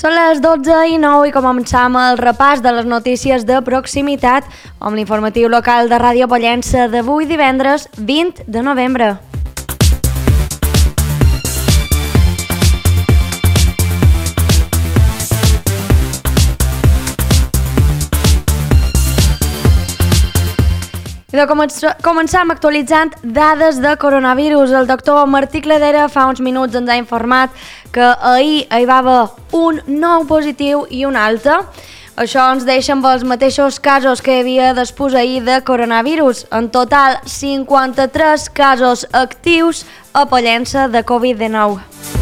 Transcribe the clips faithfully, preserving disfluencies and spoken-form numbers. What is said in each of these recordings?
Són les dotze i nou i començam el repàs de les notícies de proximitat amb l'informatiu local de Ràdio Pollença d'avui divendres vint de novembre. I de començam actualitzant dades de coronavirus. El doctor Martí Cladera fa uns minuts ens ha informat que ahir hi va haver un nou positiu i un altre. Això ens deixa amb els mateixos casos que hi havia després ahir de coronavirus. En total, cinquanta-tres casos actius a Pollença de covid dinou.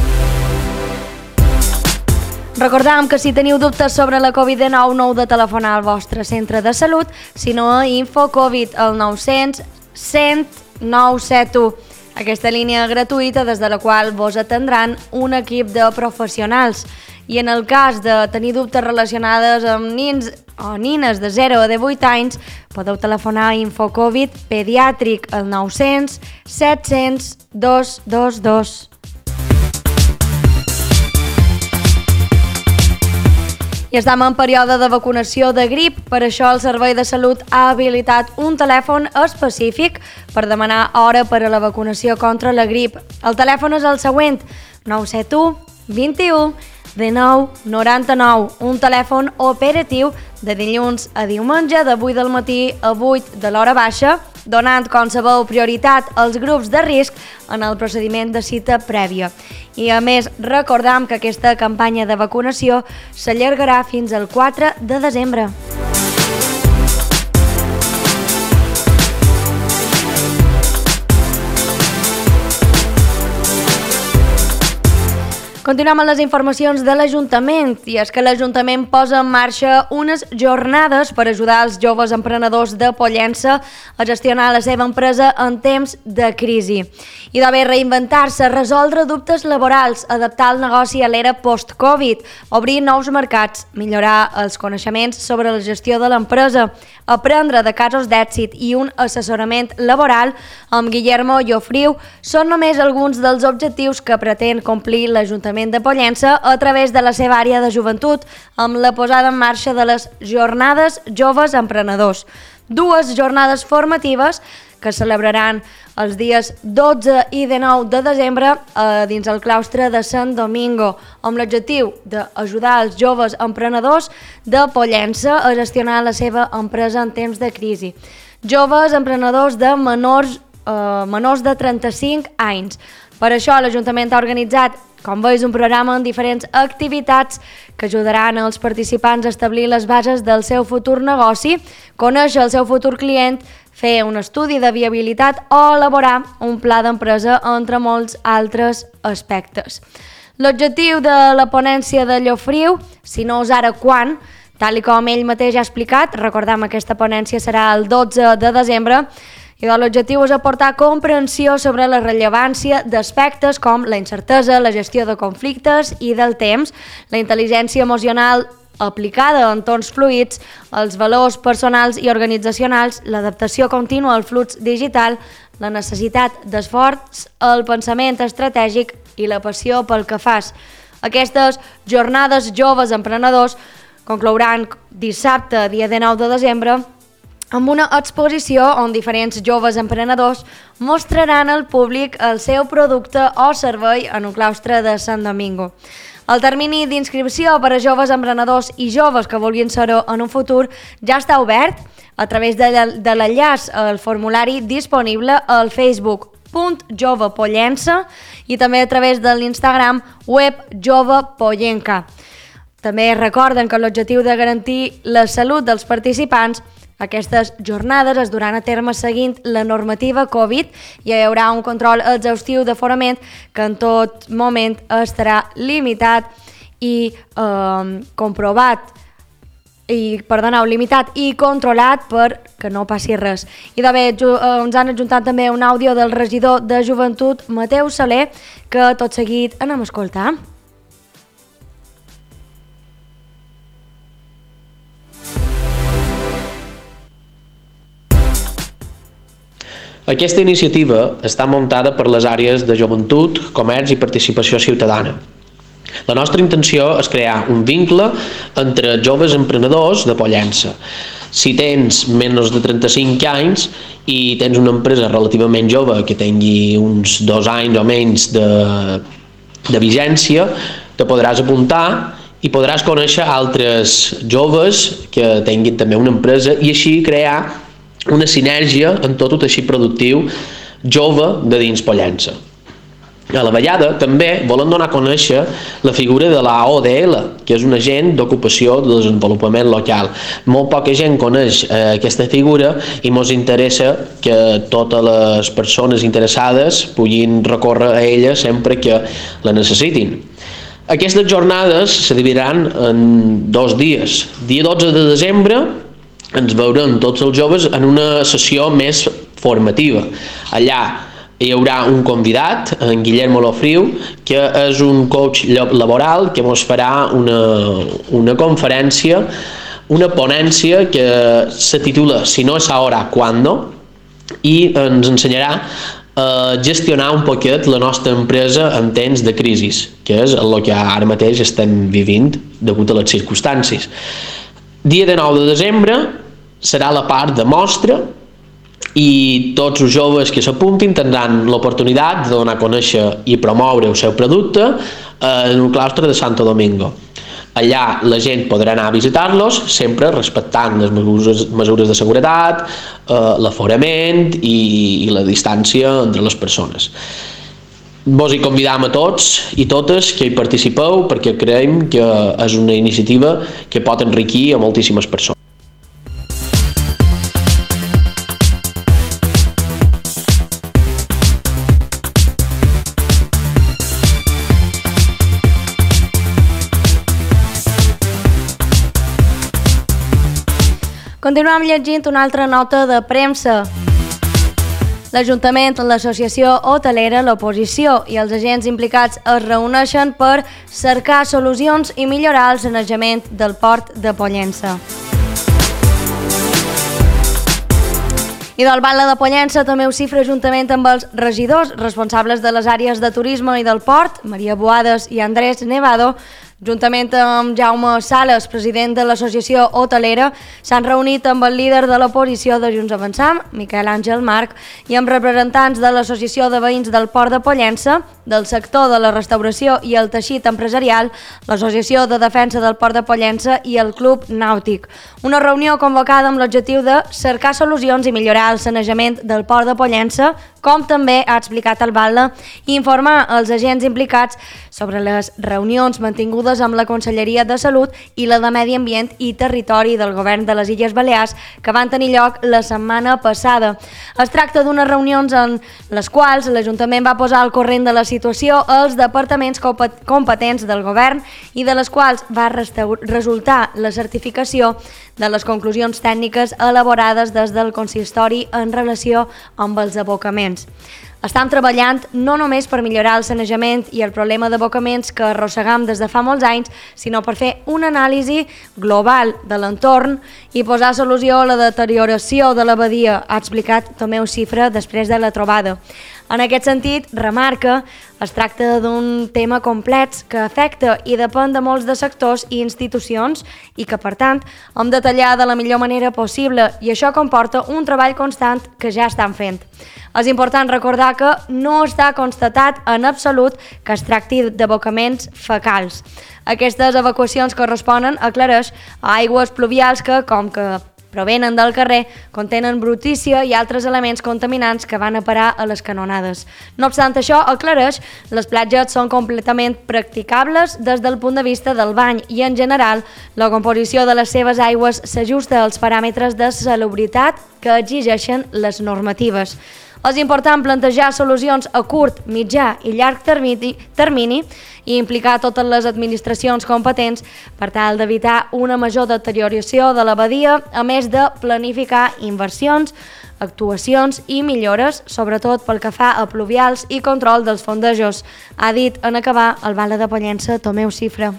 Recordam que si teniu dubtes sobre la covid dinou no heu de telefonar al vostre centre de salut, sinó a InfoCovid al nou cents cent nou set u. Aquesta línia gratuïta des de la qual vos atendran un equip de professionals. I en el cas de tenir dubtes relacionades amb nins o nines de zero a divuit anys, podeu telefonar a InfoCovid pediàtric al nou cents set cents dos dos dos. I estem en període de vacunació de grip, per això el Servei de Salut ha habilitat un telèfon específic per demanar hora per a la vacunació contra la grip. El telèfon és el següent, nou set u vint u dinou noranta-nou, un telèfon operatiu de dilluns a diumenge de vuit del matí a vuit de l'hora baixa, donant, com sabeu, prioritat als grups de risc en el procediment de cita prèvia. I a més, recordam que aquesta campanya de vacunació s'allargarà fins al quatre de desembre. Continuem amb les informacions de l'Ajuntament, i és que l'Ajuntament posa en marxa unes jornades per ajudar els joves emprenedors de Pollença a gestionar la seva empresa en temps de crisi. I d'haver reinventar-se, resoldre dubtes laborals, adaptar el negoci a l'era post-Covid, obrir nous mercats, millorar els coneixements sobre la gestió de l'empresa, aprendre de casos d'èxit i un assessorament laboral amb Guillermo Llofriu són només alguns dels objectius que pretén complir l'Ajuntament de Pollença a través de la seva àrea de joventut amb la posada en marxa de les Jornades Joves Emprenedors. Dues jornades formatives que celebraran els dies dotze i dinou de desembre eh, dins el claustre de Sant Domingo, amb l'objectiu d'ajudar els joves emprenedors de Pollença a gestionar la seva empresa en temps de crisi. Joves emprenedors de menors, eh, menors de trenta-cinc anys. Per això l'Ajuntament ha organitzat, com veus, un programa amb diferents activitats que ajudaran als participants a establir les bases del seu futur negoci, conèixer el seu futur client, fer un estudi de viabilitat o elaborar un pla d'empresa, entre molts altres aspectes. L'objectiu de la ponència de Llofriu, si no és ara quan, tal com ell mateix ha explicat, recordem que aquesta ponència serà el dotze de desembre, i l'objectiu és aportar comprensió sobre la rellevància d'aspectes com la incertesa, la gestió de conflictes i del temps, la intel·ligència emocional aplicada a entorns fluids, els valors personals i organitzacionals, l'adaptació contínua al flux digital, la necessitat d'esforç, el pensament estratègic i la passió pel que fas. Aquestes jornades joves emprenedors conclouran dissabte, dia dinou de desembre, amb una exposició on diferents joves emprenedors mostraran al públic el seu producte o servei en un claustre de Sant Domingo. El termini d'inscripció per a joves emprenedors i joves que vulguin ser-ho en un futur ja està obert a través de l'enllaç al formulari disponible al Facebook punt jove pollença i també a través de l'Instagram web jove pollenca. També recorden que l'objectiu de garantir la salut dels participants, aquestes jornades es duran a terme seguint la normativa Covid i hi haurà un control exhaustiu d'aforament que en tot moment estarà limitat i eh, comprovat i, perdoneu, limitat i controlat perquè no passi res. I de bé, ens han adjuntat també un àudio del regidor de Joventut, Mateu Soler, que tot seguit anem a escoltar. Aquesta iniciativa està muntada per les àrees de joventut, comerç i participació ciutadana. La nostra intenció és crear un vincle entre joves emprenedors de Pollença. Si tens menys de trenta-cinc anys i tens una empresa relativament jove que tingui uns dos anys o menys de, de vigència, te podràs apuntar i podràs conèixer altres joves que tinguin també una empresa i així crear una sinergia en tot el teixit productiu jove de dins Pollença. A la vegada també volen donar a conèixer la figura de la O D L, que és un agent d'ocupació de desenvolupament local. Molt poca gent coneix eh, aquesta figura i ens interessa que totes les persones interessades puguin recórrer a ella sempre que la necessitin. Aquestes jornades se dividiran en dos dies. Dia dotze de desembre ens veurem tots els joves en una sessió més formativa. Allà hi haurà un convidat, en Guillermo Lofriu, que és un coach laboral que ens farà una, una conferència, una ponència que se titula Si no és ahora, ¿cuándo? I ens ensenyarà a gestionar un poquet la nostra empresa en temps de crisi, que és el que ara mateix estem vivint degut a les circumstàncies. Dia de nou de desembre serà la part de mostra i tots els joves que s'apuntin tindran l'oportunitat de donar a conèixer i promoure el seu producte en un claustre de Santo Domingo. Allà la gent podrà anar a visitar-los, sempre respectant les mesures, mesures de seguretat, eh, l'aforament i, i la distància entre les persones. Vos hi convidam a tots i totes que hi participeu perquè creiem que és una iniciativa que pot enriquir a moltíssimes persones. Continuem llegint una altra nota de premsa. L'Ajuntament, l'Associació Hotelera, l'oposició i els agents implicats es reuneixen per cercar solucions i millorar el sanejament del port de Pollença. I del Batlle de Pollença també ho cifra juntament amb els regidors responsables de les àrees de turisme i del port, Maria Boades i Andrés Nevado, juntament amb Jaume Sales, president de l'Associació Hotelera, s'han reunit amb el líder de l'oposició de Junts Avançam, Miquel Àngel Marc, i amb representants de l'Associació de Veïns del Port de Pollença, del sector de la restauració i el teixit empresarial, l'Associació de Defensa del Port de Pollença i el Club Nàutic. Una reunió convocada amb l'objectiu de cercar solucions i millorar el sanejament del Port de Pollença, com també ha explicat el Batlle, i informar els agents implicats sobre les reunions mantingudes amb la Conselleria de Salut i la de Medi Ambient i Territori del Govern de les Illes Balears que van tenir lloc la setmana passada. Es tracta d'unes reunions en les quals l'Ajuntament va posar al corrent de la situació als departaments competents del Govern i de les quals va resultar la certificació de les conclusions tècniques elaborades des del consistori en relació amb els abocaments. Estem treballant no només per millorar el sanejament i el problema d'abocaments que arrossegam des de fa molts anys, sinó per fer una anàlisi global de l'entorn i posar solució a la deterioració de la badia, ha explicat Tomeu Cifra després de la trobada. En aquest sentit, remarca, es tracta d'un tema complex que afecta i depèn de molts de sectors i institucions i que, per tant, hem de tallar de la millor manera possible i això comporta un treball constant que ja estan fent. És important recordar que no està constatat en absolut que es tracti d'abocaments fecals. Aquestes evacuacions corresponen, aclareix, a aigües pluvials que, com que provenen del carrer, contenen brutícia i altres elements contaminants que van a parar a les canonades. No obstant això, aclareix, les platges són completament practicables des del punt de vista del bany i, en general, la composició de les seves aigües s'ajusta als paràmetres de salubritat que exigeixen les normatives. És important plantejar solucions a curt, mitjà i llarg termini, termini i implicar totes les administracions competents per tal d'evitar una major deterioració de la badia, a més de planificar inversions, actuacions i millores, sobretot pel que fa a pluvials i control dels fondejos, ha dit en acabar el Batlle de Pollença Tomeu Cifra.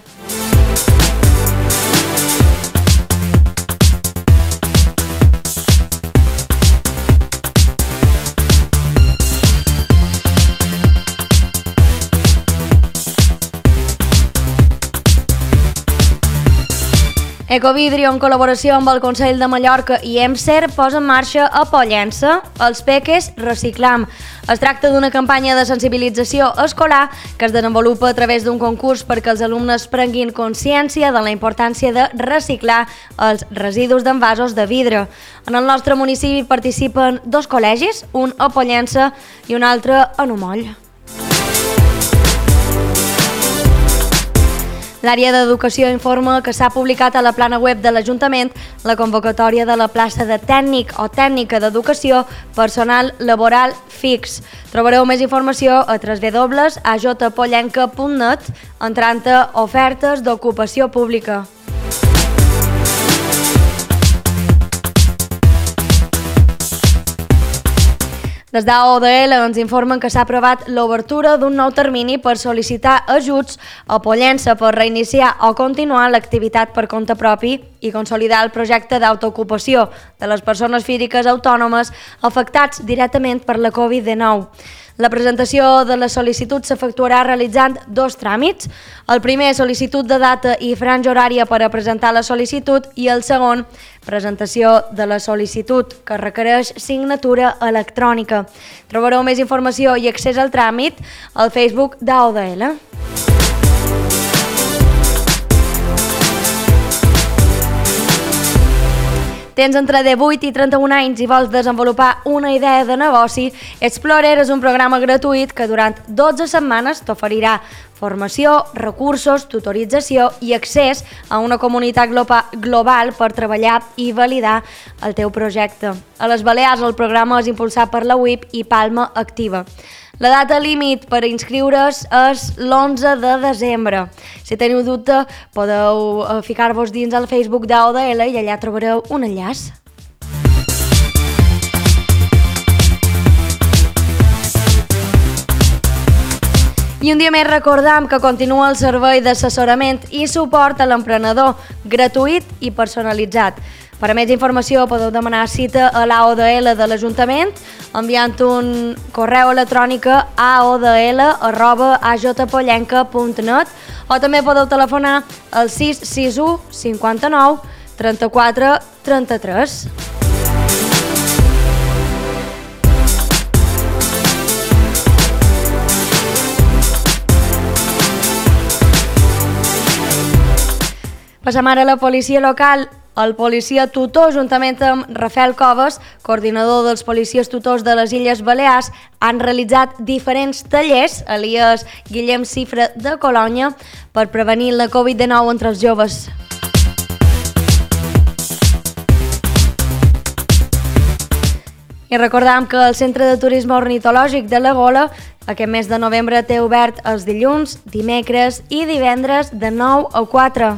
Ecovidrio, en col·laboració amb el Consell de Mallorca i EMSER, posa en marxa a Pollença els Peques Reciclam. Es tracta d'una campanya de sensibilització escolar que es desenvolupa a través d'un concurs perquè els alumnes prenguin consciència de la importància de reciclar els residus d'envasos de vidre. En el nostre municipi participen dos col·legis, un a Pollença i un altre a Numoll. L'àrea d'Educació informa que s'ha publicat a la plana web de l'Ajuntament la convocatòria de la plaça de tècnic o tècnica d'educació personal laboral fix. Trobareu més informació a w w w punt a j pollenca punt net entrant a ofertes d'ocupació pública. Des d'A O D L ens informen que s'ha aprovat l'obertura d'un nou termini per sol·licitar ajuts a Pollença per reiniciar o continuar l'activitat per compte propi i consolidar el projecte d'autoocupació de les persones físiques autònomes afectats directament per la covid dinou. La presentació de la sol·licitud s'efectuarà realitzant dos tràmits. El primer, sol·licitud de data i franja horària per a presentar la sol·licitud, i el segon, presentació de la sol·licitud, que requereix signatura electrònica. Trobareu més informació i accés al tràmit al Facebook d'A O D L. Tens entre divuit i trenta-un anys i vols desenvolupar una idea de negoci, Explorer és un programa gratuït que durant dotze setmanes t'oferirà formació, recursos, tutorització i accés a una comunitat global per treballar i validar el teu projecte. A les Balears el programa és impulsat per la U I P i Palma Activa. La data límit per inscriure's és l'onze de desembre. Si teniu dubte, podeu ficar-vos dins el Facebook d'A O D L i allà trobareu un enllaç. I un dia més recordam que continua el servei d'assessorament i suport a l'emprenedor, gratuït i personalitzat. Per a més informació podeu demanar cita a l'A O D L de l'Ajuntament enviant un correu electrònic a aodl arroba a j pollenca punt net o també podeu telefonar al sis sis u cinquanta-nou trenta-quatre trenta-tres. Passam ara a la policia local. El policia tutor, juntament amb Rafael Coves, coordinador dels policies tutors de les Illes Balears, han realitzat diferents tallers, alias Guillem Cifra de Colònia, per prevenir la covid dinou entre els joves. I recordam que el Centre de Turisme Ornitològic de la Gola aquest mes de novembre té obert els dilluns, dimecres i divendres de nou a quatre.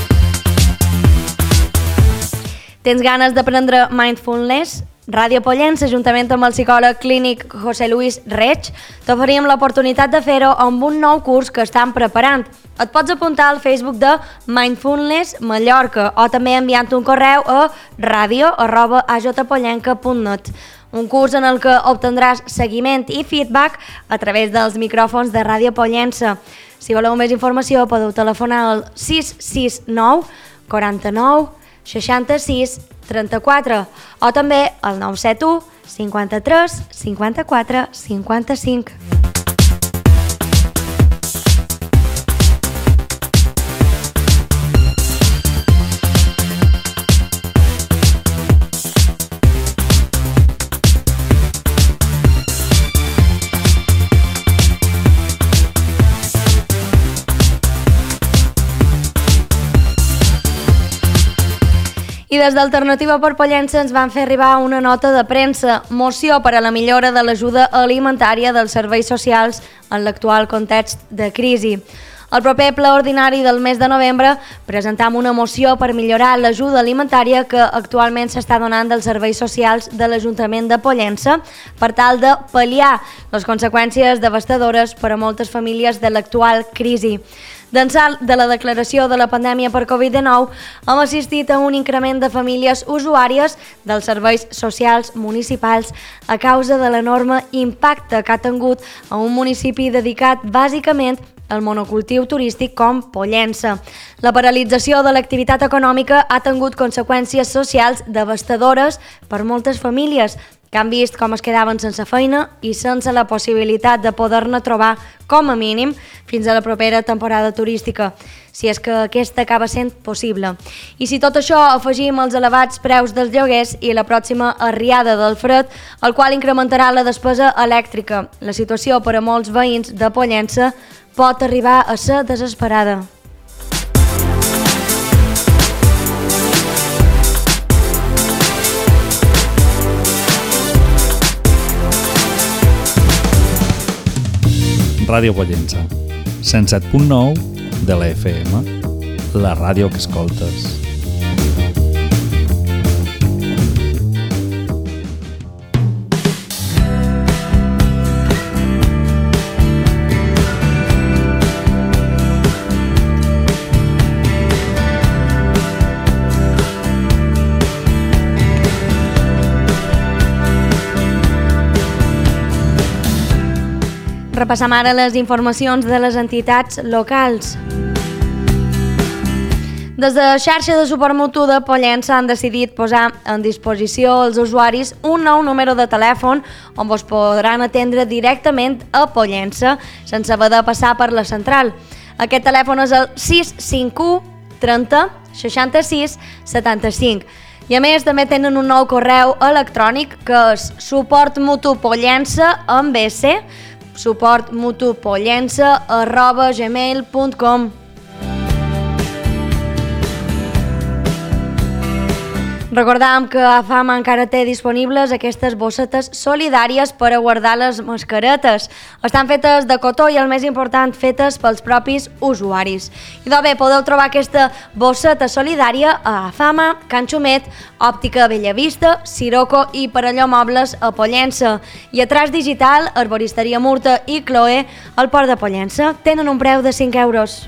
Tens ganes d'aprendre mindfulness? Ràdio Pollença, juntament amb el psicòleg clínic José Luis Reig, t'oferim l'oportunitat de fer-ho amb un nou curs que estan preparant. Et pots apuntar al Facebook de Mindfulness Mallorca o també enviant un correu a radio arroba a j pollenca punt net. Un curs en el que obtindràs seguiment i feedback a través dels micròfons de Ràdio Pollença. Si voleu més informació podeu telefonar al sis sis nou quaranta-nou seixanta-sis trenta-quatre o també al nou set u cinquanta-tres cinquanta-quatre cinquanta-cinc. I des d'Alternativa per Pollença ens van fer arribar una nota de premsa, moció per a la millora de l'ajuda alimentària dels serveis socials en l'actual context de crisi. Al proper ple ordinari del mes de novembre presentam una moció per millorar l'ajuda alimentària que actualment s'està donant dels serveis socials de l'Ajuntament de Pollença per tal de pal·liar les conseqüències devastadores per a moltes famílies de l'actual crisi. D'ençà de la declaració de la pandèmia per covid dinou, hem assistit a un increment de famílies usuàries dels serveis socials municipals a causa de l'enorme impacte que ha tingut a un municipi dedicat bàsicament al monocultiu turístic com Pollença. La paralització de l'activitat econòmica ha tingut conseqüències socials devastadores per moltes famílies que han vist com es quedaven sense feina i sense la possibilitat de poder-ne trobar, com a mínim, fins a la propera temporada turística, si és que aquesta acaba sent possible. I si tot això afegim els elevats preus dels lloguers i la pròxima arriada del fred, el qual incrementarà la despesa elèctrica, la situació per a molts veïns de Pollença pot arribar a ser desesperada. Ràdio Pollença, cent set punt nou de la F M, la ràdio que escoltes. Repassam ara les informacions de les entitats locals. Des de la xarxa de suport mutu de Pollença han decidit posar en disposició als usuaris un nou número de telèfon on vos podran atendre directament a Pollença sense haver de passar per la central. Aquest telèfon és el sis cinc u trenta seixanta-sis setanta-cinc. I a més també tenen un nou correu electrònic que és suportmutupollença amb S, suportmutupollença arroba gmail punt com. Recordàvem que A F A M encara té disponibles aquestes bossetes solidàries per a guardar les mascaretes. Estan fetes de cotó i, el més important, fetes pels propis usuaris. I doncs bé, podeu trobar aquesta bosseta solidària a A F A M, Can Xumet, Òptica Bellavista, Siroco i Parelló Mobles a Pollença. I a Traç Digital, Arboristeria Murta i Chloé al Port de Pollença. Tenen un preu de cinc euros.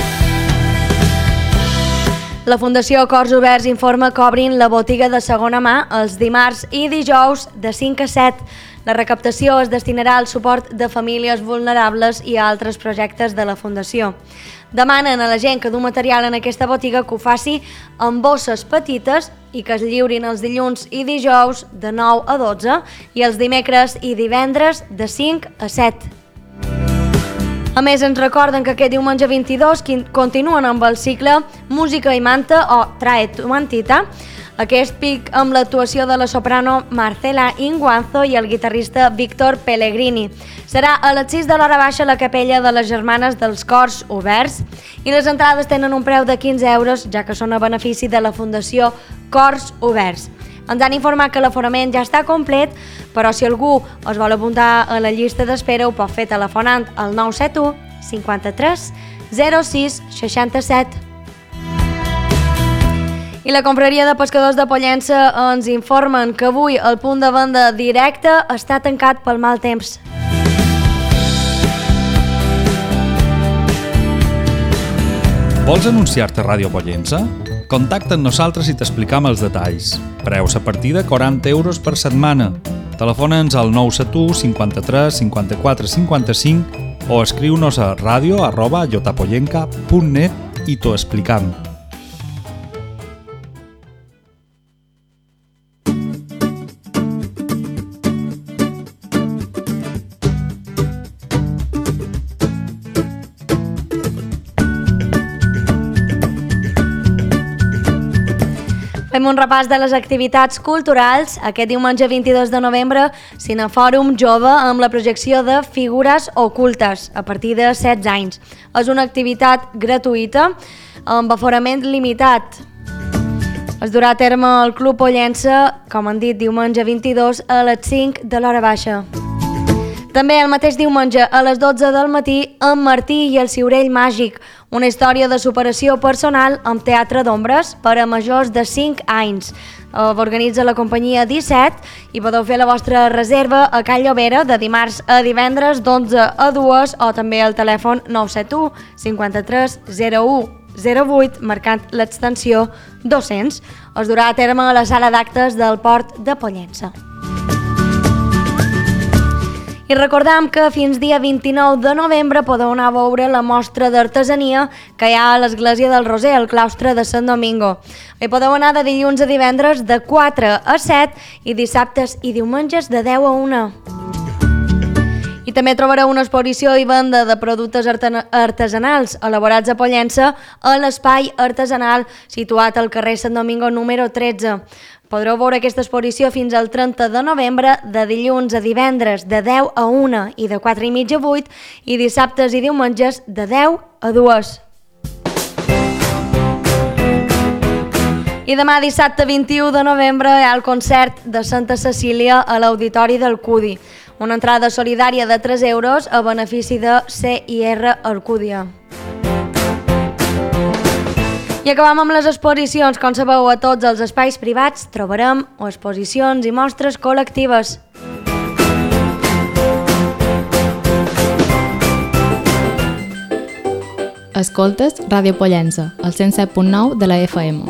La Fundació Cors Oberts informa que obrin la botiga de segona mà els dimarts i dijous de cinc a set. La recaptació es destinarà al suport de famílies vulnerables i a altres projectes de la Fundació. Demanen a la gent que du material en aquesta botiga que ho faci amb bosses petites i que es lliurin els dilluns i dijous de nou a dotze i els dimecres i divendres de cinc a set. A més, ens recorden que aquest diumenge vint-i-dos continuen amb el cicle Música i Manta o Trae tu mantita, aquest pic amb l'actuació de la soprano Marcela Inguanzo i el guitarrista Víctor Pellegrini. Serà a les sis de l'hora baixa a la capella de les Germanes dels Cors Oberts i les entrades tenen un preu de quinze euros, ja que són a benefici de la Fundació Cors Oberts. Ens han informat que l'aforament ja està complet, però si algú es vol apuntar a la llista d'espera ho pot fer telefonant al nou set u cinquanta-tres zero sis seixanta-set. I la confraria de pescadors de Pollença ens informen que avui el punt de venda directe està tancat pel mal temps. Vols anunciar-te a Ràdio Pollença? Contacta amb nosaltres i t'explicam els detalls. Preus a partir de quaranta euros per setmana. Telefona'ns al nou set u cinquanta-tres cinquanta-quatre cinquanta-cinc o escriu-nos a radio arroba jotapollenca punt net i t'ho explicam. Fem un repàs de les activitats culturals. Aquest diumenge vint-i-dos de novembre, Cinefòrum Jove amb la projecció de Figures ocultes a partir de setze anys. És una activitat gratuïta amb aforament limitat. Es durà a terme al Club Pollença, com han dit, diumenge vint-i-dos a les cinc de l'hora baixa. També el mateix diumenge a les dotze del matí, en Martí i el Ciurell Màgic, una història de superació personal amb teatre d'ombres per a majors de cinc anys. Organitza la companyia disset i podeu fer la vostra reserva a Call Llobera de dimarts a divendres d'onze a dues o també al telèfon nou set u cinquanta-tres zero u zero vuit marcant l'extensió dos-cents. Es durà a terme a la sala d'actes del Port de Pollença. I recordam que fins dia vint-i-nou de novembre podeu anar a veure la mostra d'artesania que hi ha a l'Església del Roser, al claustre de Sant Domingo. Hi podeu anar de dilluns a divendres de quatre a set i dissabtes i diumenges de deu a una. I també trobareu una exposició i venda de productes artesanals elaborats a Pollença a l'Espai Artesanal situat al carrer Sant Domingo número tretze. Podreu veure aquesta exposició fins al trenta de novembre, de dilluns a divendres de deu a una i de quatre i mitja a vuit i dissabtes i diumenges de deu a dues. I demà dissabte vint-i-u de novembre hi ha el concert de Santa Cecília a l'Auditori del Cudi. Una entrada solidària de tres euros a benefici de C I R Alcúdia. I acabam amb les exposicions. Com sabeu, a tots els espais privats trobarem exposicions i mostres col·lectives. Escoltes Ràdio Pollença, al cent set punt nou de la F M.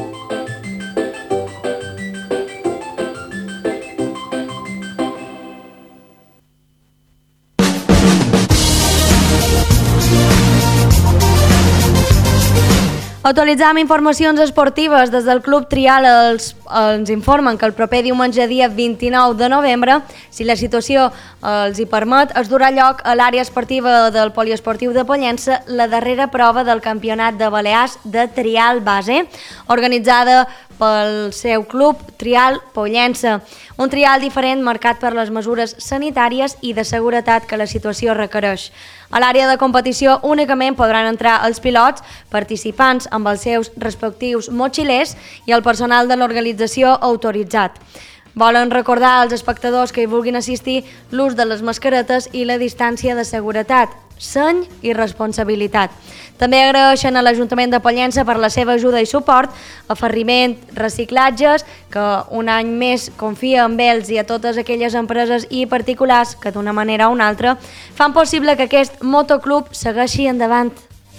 Actualitzam informacions esportives. Des del Club Trial els, ens informen que el proper diumenge dia vint-i-nou de novembre, si la situació els hi permet, es durà lloc a l'àrea esportiva del Poliesportiu de Pollença la darrera prova del Campionat de Balears de Trial Base, organitzada pel seu club Trial Pollença. Un trial diferent marcat per les mesures sanitàries i de seguretat que la situació requereix. A l'àrea de competició únicament podran entrar els pilots, participants amb els seus respectius motxilers i el personal de l'organització autoritzat. Volen recordar als espectadors que hi vulguin assistir l'ús de les mascaretes i la distància de seguretat, seny i responsabilitat. També agraeixen a l'Ajuntament de Pollença per la seva ajuda i suport, aferriment, reciclatges, que un any més confia en ells i a totes aquelles empreses i particulars que d'una manera o una altra fan possible que aquest motoclub segueixi endavant.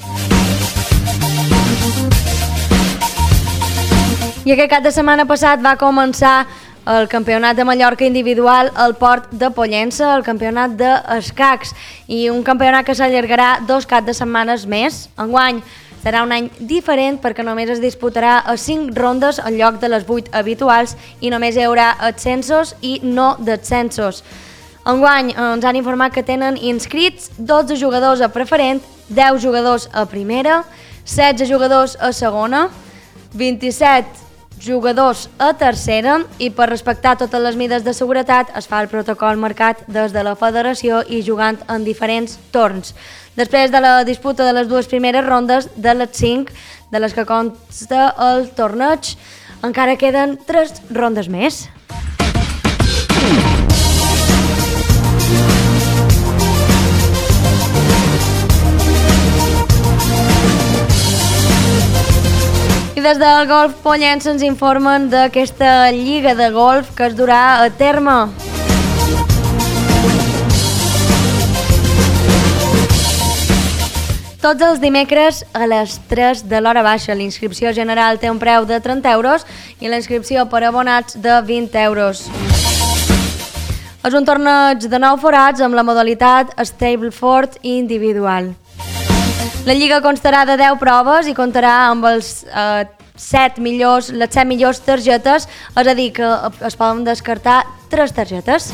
I aquest cap de setmana passat va començar el Campionat de Mallorca individual al Port de Pollença, el Campionat d'Escacs, i un campionat que s'allargarà dos caps de setmanes més. Enguany serà un any diferent perquè només es disputarà a cinc rondes en lloc de les vuit habituals i només hi haurà ascensos i no descensos. Enguany ens han informat que tenen inscrits dotze jugadors a preferent, deu jugadors a primera, setze jugadors a segona, vint-i-set jugadors a tercera i per respectar totes les mides de seguretat es fa el protocol marcat des de la federació i jugant en diferents torns. Després de la disputa de les dues primeres rondes, de les cinc de les que consta el torneig, encara queden tres rondes més. I des del Golf Pollença ens informen d'aquesta lliga de golf que es durà a terme. Tots els dimecres a les tres de l'hora baixa. La inscripció general té un preu de trenta euros i la inscripció per abonats de vint euros. És un torneig de nou forats amb la modalitat Stableford individual. La lliga constarà de deu proves i comptarà amb els eh, set millors, les set millors targetes, és a dir, que es poden descartar tres targetes.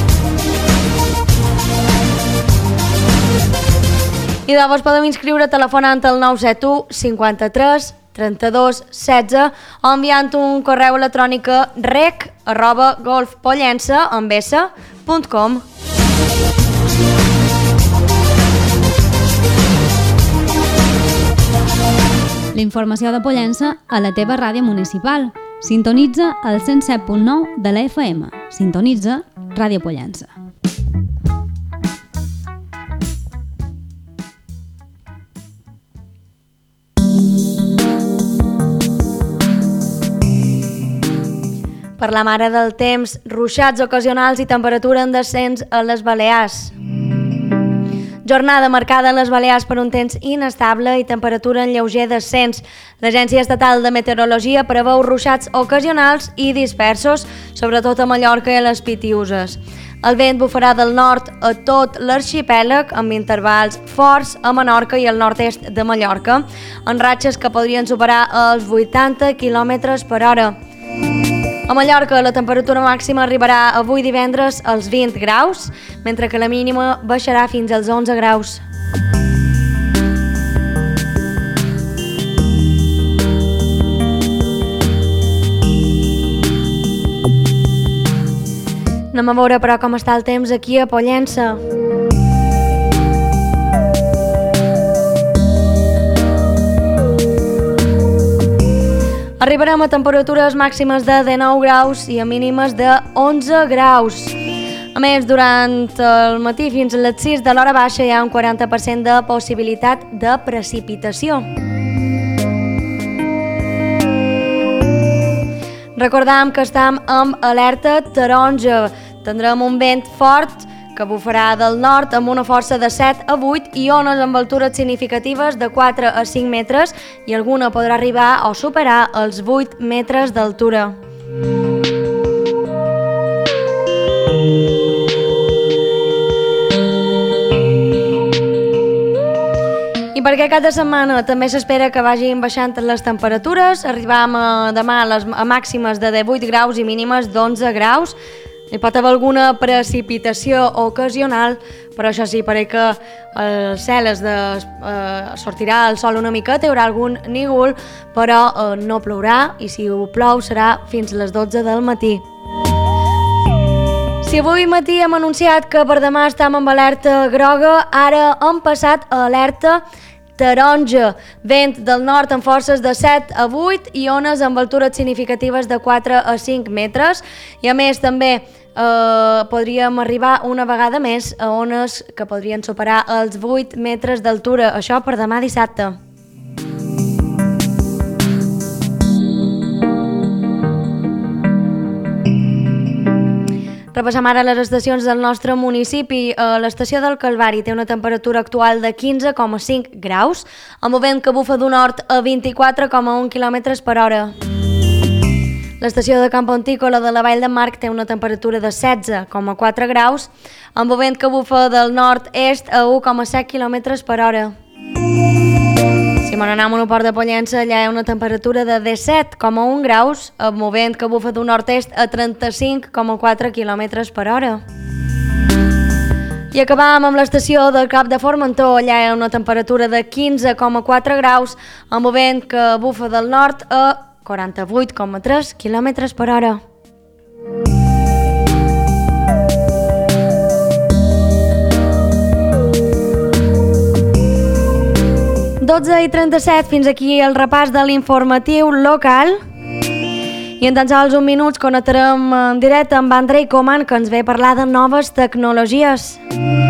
I llavors podeu inscriure telefonant al nou set u cinquanta-tres trenta-dos setze o enviant un correu electrònic a rec arroba golfpollença amb s punt com. La informació de Pollença a la teva ràdio municipal. Sintonitza el cent set punt nou de la F M. Sintonitza Ràdio Pollença. Per la mare del temps, ruixats ocasionals i temperatura en descens a les Balears. Jornada marcada a les Balears per un temps inestable i temperatura en lleuger descens. L'Agència Estatal de Meteorologia preveu ruixats ocasionals i dispersos, sobretot a Mallorca i a les Pitiüses. El vent bufarà del nord a tot l'arxipèlag, amb intervals forts a Menorca i al nord-est de Mallorca, en ratxes que podrien superar els vuitanta quilòmetres per hora. A Mallorca la temperatura màxima arribarà avui divendres als vint graus, mentre que la mínima baixarà fins als onze graus. Anem a veure però com està el temps aquí a Pollença. Arribarem a temperatures màximes de dinou graus i a mínimes de onze graus. A més, durant el matí fins a les sis de l'hora baixa hi ha un quaranta per cent de possibilitat de precipitació. Recordam que estem amb alerta taronja. Tindrem un vent fort que bufarà del nord amb una força de set a vuit i ones amb altures significatives de quatre a cinc metres i alguna podrà arribar o superar els vuit metres d'altura. I perquè cada setmana també s'espera que vagin baixant les temperatures, arribam a demà a les a màximes de divuit graus i mínimes d'onze graus. Hi pot haver alguna precipitació ocasional, però això sí, pareix que el cel es de, eh, sortirà el sol una miqueta, hi haurà algun nígol, però eh, no plourà i si ho plou serà fins a les dotze del matí. Si avui matí hem anunciat que per demà estem amb alerta groga, ara hem passat a alerta taronja, vent del nord amb forces de set a vuit i ones amb altures significatives de quatre a cinc metres i a més també eh, podríem arribar una vegada més a ones que podrien superar els vuit metres d'altura, això per demà dissabte. Repassem ara les estacions del nostre municipi. L'estació del Calvari té una temperatura actual de quinze coma cinc graus, amb vent que bufa d'un nord a vint-i-quatre coma un quilòmetres per hora. L'estació de Camp Pontícola de la Vall d'en Marc té una temperatura de setze coma quatre graus, amb vent que bufa del nord-est a u coma set quilòmetres per hora. Si me n'anem a un port de Pollença, allà hi ha una temperatura de disset coma un graus, amb vent que bufa d'un nord-est a trenta-cinc coma quatre quilòmetres per hora. I acabam amb l'estació del Cap de Formentor, allà hi ha una temperatura de quinze coma quatre graus, amb vent que bufa del nord a quaranta-vuit coma tres quilòmetres per hora. dotze i trenta-set, fins aquí el repàs de l'informatiu local. I en tan sols un minuts connectarem en directe amb Andrei Coman, que ens ve a parlar de noves tecnologies.